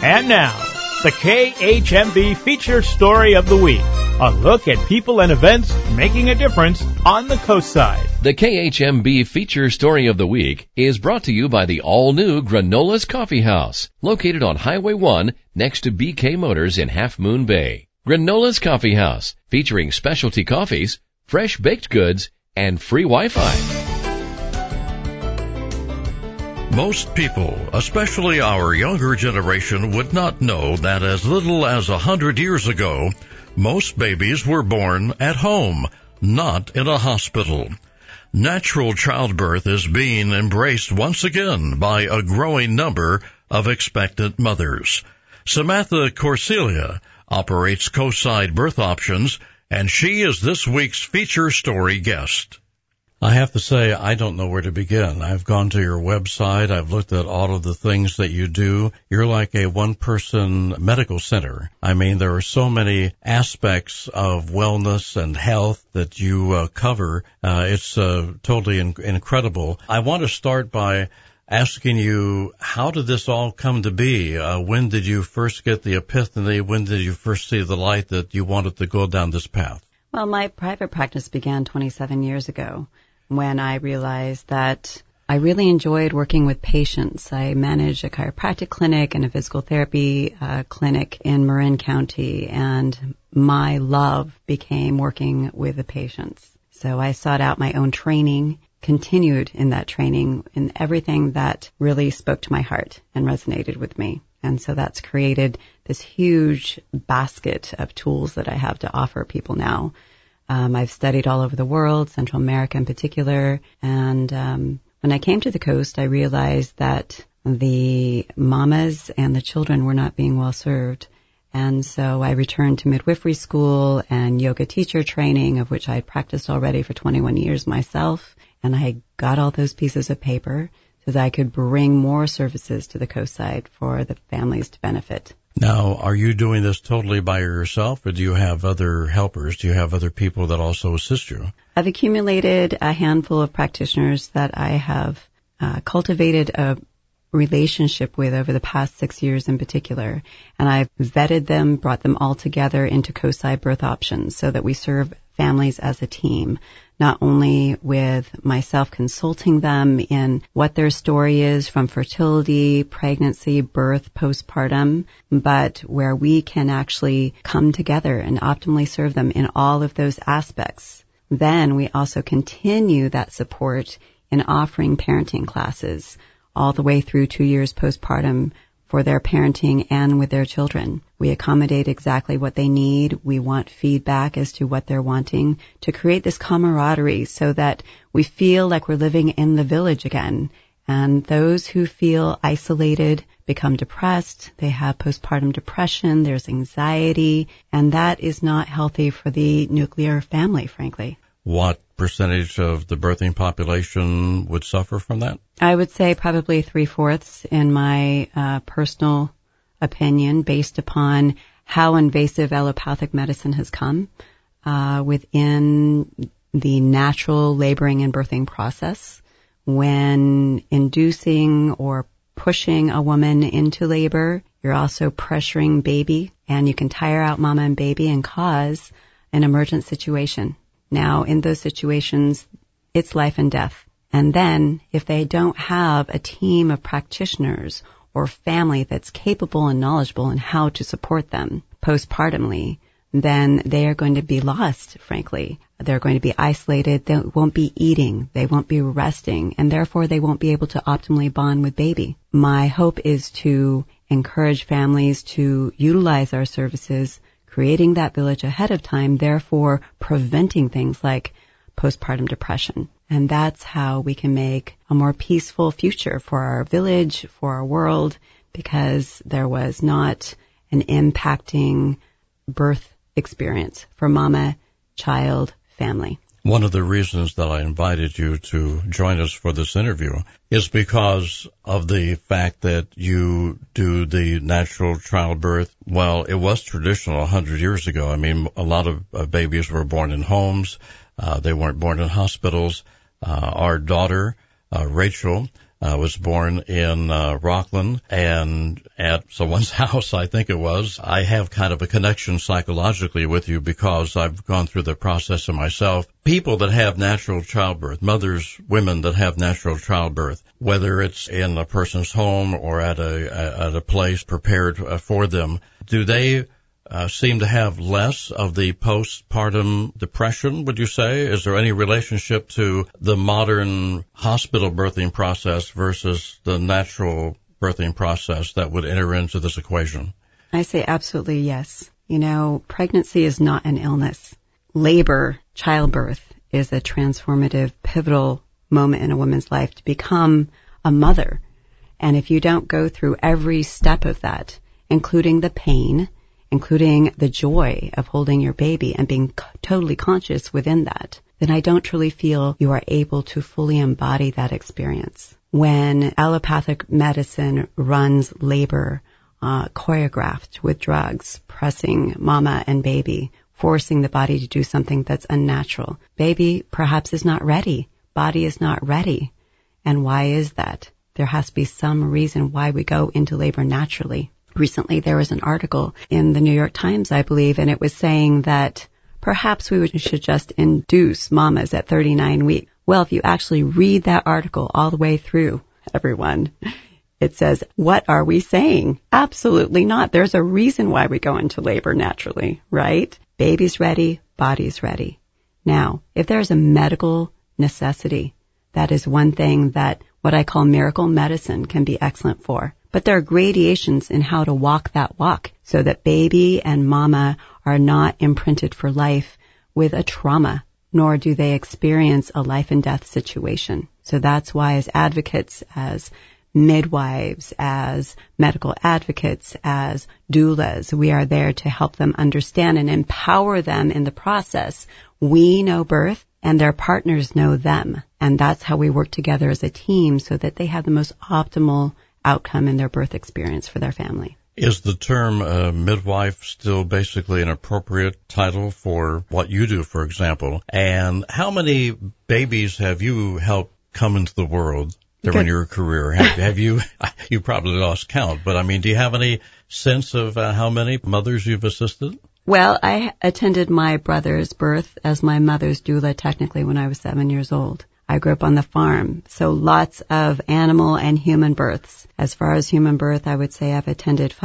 And now, the KHMB Feature Story of the Week. A look at people and events making a difference on the Coast Side. The KHMB Feature Story of the Week is brought to you by the all-new Granola's Coffee House, located on Highway 1 next to BK Motors in Half Moon Bay. Granola's Coffee House, featuring specialty coffees, fresh baked goods, and free Wi-Fi. Most people, especially our younger generation, would not know that as little as 100 years ago, most babies were born at home, not in a hospital. Natural childbirth is being embraced once again by a growing number of expectant mothers. Samantha Corsilia operates Coastside Birth Options, and she is this week's feature story guest. I have to say, I don't know where to begin. I've gone to your website. I've looked at all of the things that you do. You're like a one-person medical center. I mean, there are so many aspects of wellness and health that you cover. It's totally incredible. I want to start by asking you, how did this all come to be? When did you first get the epiphany? When did you first see the light that you wanted to go down this path? Well, my private practice began 27 years ago when I realized that I really enjoyed working with patients. I managed a chiropractic clinic and a physical therapy clinic in Marin County, and my love became working with the patients. So I sought out my own training, continued in that training, in everything that really spoke to my heart and resonated with me. And so that's created this huge basket of tools that I have to offer people now. I've studied all over the world, Central America in particular, and when I came to the coast, I realized that the mamas and the children were not being well served. And so I returned to midwifery school and yoga teacher training, of which I had practiced already for 21 years myself, and I got all those pieces of paper so that I could bring more services to the coast side for the families to benefit. Now, are you doing this totally by yourself, or do you have other helpers? Do you have other people that also assist you? I've accumulated a handful of practitioners that I have cultivated a relationship with over the past 6 years in particular, and I've vetted them, brought them all together into Coastside Birth Options so that we serve families as a team, not only with myself consulting them in what their story is from fertility, pregnancy, birth, postpartum, but where we can actually come together and optimally serve them in all of those aspects. Then we also continue that support in offering parenting classes all the way through 2 years postpartum for their parenting and with their children. We accommodate exactly what they need. We want feedback as to what they're wanting to create this camaraderie so that we feel like we're living in the village again. And those who feel isolated become depressed. They have postpartum depression. There's anxiety. And that is not healthy for the nuclear family, frankly. What percentage of the birthing population would suffer from that? I would say probably 3/4 in my personal opinion, based upon how invasive allopathic medicine has come within the natural laboring and birthing process. When inducing or pushing a woman into labor, you're also pressuring baby, and you can tire out mama and baby and cause an emergent situation. Now, in those situations, it's life and death. And then, if they don't have a team of practitioners or family that's capable and knowledgeable in how to support them postpartumly, then they are going to be lost, frankly. They're going to be isolated. They won't be eating. They won't be resting. And therefore, they won't be able to optimally bond with baby. My hope is to encourage families to utilize our services, creating that village ahead of time, therefore preventing things like postpartum depression. And that's how we can make a more peaceful future for our village, for our world, because there was not an impacting birth experience for mama, child, family. One of the reasons that I invited you to join us for this interview is because of the fact that you do the natural childbirth. Well, it was traditional 100 years ago. I mean, a lot of babies were born in homes. They weren't born in hospitals. Our daughter, Rachel, was born in Rockland, and at someone's house, I think it was. I have kind of a connection psychologically with you because I've gone through the process of myself. People that have natural childbirth, mothers, women that have natural childbirth, whether it's in a person's home or at a place prepared for them, do they seem to have less of the postpartum depression, would you say? Is there any relationship to the modern hospital birthing process versus the natural birthing process that would enter into this equation? I say absolutely yes. You know, pregnancy is not an illness. Labor, childbirth, is a transformative, pivotal moment in a woman's life to become a mother. And if you don't go through every step of that, including the pain, including the joy of holding your baby and being totally conscious within that, then I don't truly feel you are able to fully embody that experience. When allopathic medicine runs labor, choreographed with drugs, pressing mama and baby, forcing the body to do something that's unnatural, baby perhaps is not ready, body is not ready. And why is that? There has to be some reason why we go into labor naturally. Recently, there was an article in the New York Times, I believe, and it was saying that perhaps we should just induce mamas at 39 weeks. Well, if you actually read that article all the way through, everyone, it says, what are we saying? Absolutely not. There's a reason why we go into labor naturally, right? Baby's ready, body's ready. Now, if there's a medical necessity, that is one thing that what I call miracle medicine can be excellent for. But there are gradations in how to walk that walk so that baby and mama are not imprinted for life with a trauma, nor do they experience a life and death situation. So that's why as advocates, as midwives, as medical advocates, as doulas, we are there to help them understand and empower them in the process. We know birth and their partners know them. And that's how we work together as a team so that they have the most optimal outcome in their birth experience for their family. Is the term midwife still basically an appropriate title for what you do, for example? And how many babies have you helped come into the world during your career? Have you probably lost count, but I mean, do you have any sense of how many mothers you've assisted? Well, I attended my brother's birth as my mother's doula technically when I was 7 years old. I grew up on the farm, so lots of animal and human births. As far as human birth, I would say I've attended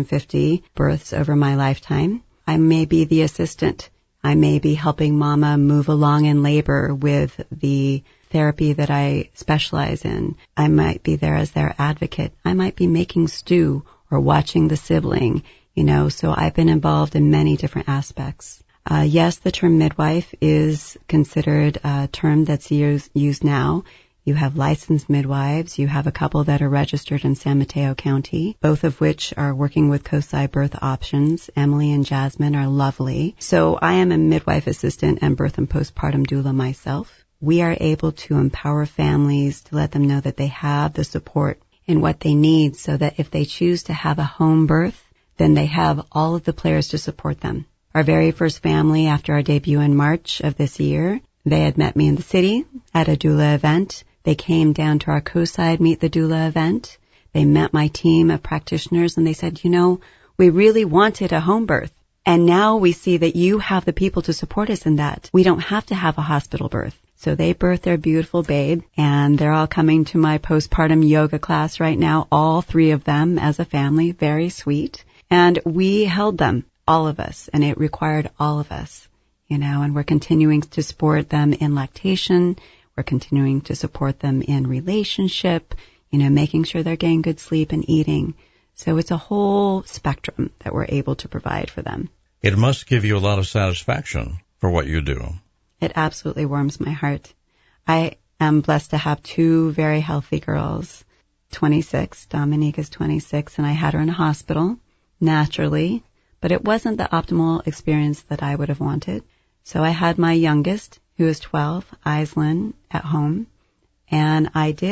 550 births over my lifetime. I may be the assistant. I may be helping mama move along in labor with the therapy that I specialize in. I might be there as their advocate. I might be making stew or watching the sibling, so I've been involved in many different aspects. Yes, the term midwife is considered a term that's used now. You have licensed midwives. You have a couple that are registered in San Mateo County, both of which are working with COSI Birth Options. Emily and Jasmine are lovely. So I am a midwife assistant and birth and postpartum doula myself. We are able to empower families to let them know that they have the support in what they need so that if they choose to have a home birth, then they have all of the players to support them. Our very first family after our debut in March of this year, they had met me in the city at a doula event. They came down to our COSI Meet the Doula event. They met my team of practitioners and they said, we really wanted a home birth. And now we see that you have the people to support us in that. We don't have to have a hospital birth. So they birthed their beautiful babe and they're all coming to my postpartum yoga class right now, all three of them as a family, very sweet. And we held them, all of us, and it required all of us, and we're continuing to support them in lactation. We're continuing to support them in relationship, making sure they're getting good sleep and eating. So it's a whole spectrum that we're able to provide for them. It must give you a lot of satisfaction for what you do. It absolutely warms my heart. I am blessed to have two very healthy girls, 26. Dominique is 26, and I had her in a hospital naturally, but it wasn't the optimal experience that I would have wanted. So I had my youngest, who is 12, Aislinn, at home, and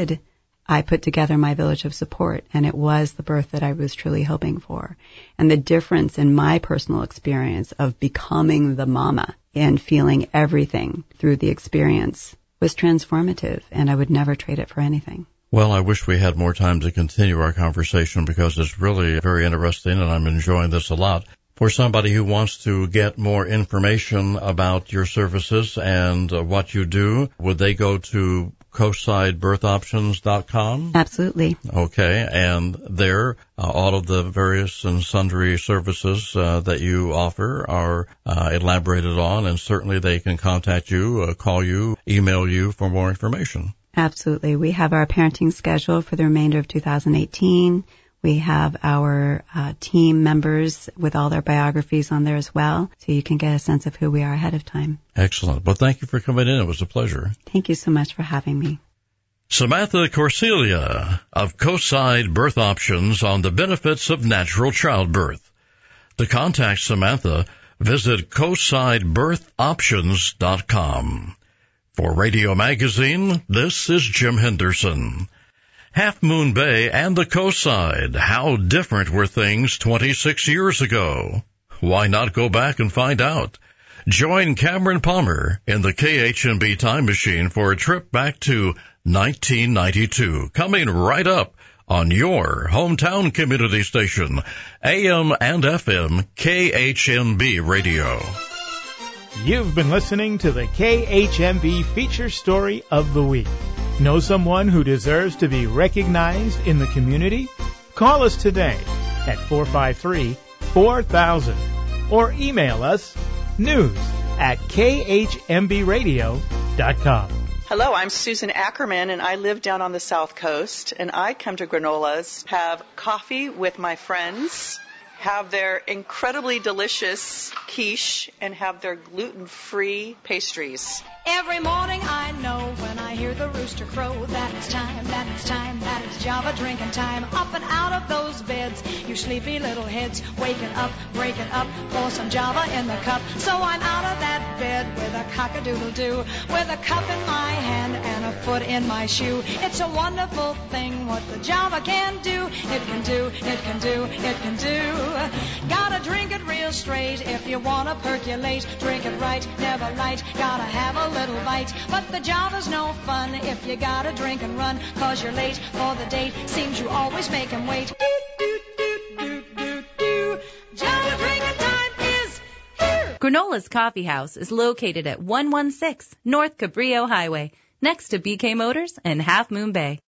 I put together my village of support, and it was the birth that I was truly hoping for. And the difference in my personal experience of becoming the mama and feeling everything through the experience was transformative, and I would never trade it for anything. Well, I wish we had more time to continue our conversation because it's really very interesting and I'm enjoying this a lot. For somebody who wants to get more information about your services and what you do, would they go to coastsidebirthoptions.com? Absolutely. Okay, and there, all of the various and sundry services that you offer are elaborated on, and certainly they can contact you, call you, email you for more information. Absolutely. We have our parenting schedule for the remainder of 2018. We have our team members with all their biographies on there as well, so you can get a sense of who we are ahead of time. Excellent. Well, thank you for coming in. It was a pleasure. Thank you so much for having me. Samantha Corsilia of Coastside Birth Options on the benefits of natural childbirth. To contact Samantha, visit coastsidebirthoptions.com. For Radio Magazine, this is Jim Henderson. Half Moon Bay and the Coastside, how different were things 26 years ago? Why not go back and find out? Join Cameron Palmer in the KHMB Time Machine for a trip back to 1992, coming right up on your hometown community station, AM and FM KHMB Radio. You've been listening to the KHMB Feature Story of the Week. Know someone who deserves to be recognized in the community? Call us today at 453-4000 or email us news@khmbradio.com. Hello, I'm Susan Ackerman, and I live down on the South Coast, and I come to Granolas, have coffee with my friends, have their incredibly delicious quiche, and have their gluten-free pastries. Every morning I know when I hear the rooster crow that it's time, that it's Java drinking time. Up and out of those beds, you sleepy little heads, waking up, breaking up, pour some Java in the cup. So I'm out of that bed with a cock-a-doodle-doo, with a cup in my hand and a foot in my shoe. It's a wonderful thing what the Java can do. It can do, it can do, it can do. Gotta drink it real straight if you wanna percolate. Drink it right, never light, gotta have a little bite. But the Java's no fun if you gotta drink and run, 'cause you're late for the date. Seems you always make him wait. Java drinking time is here. Granola's Coffee House is located at 116 North Cabrillo Highway, next to BK Motors in Half Moon Bay.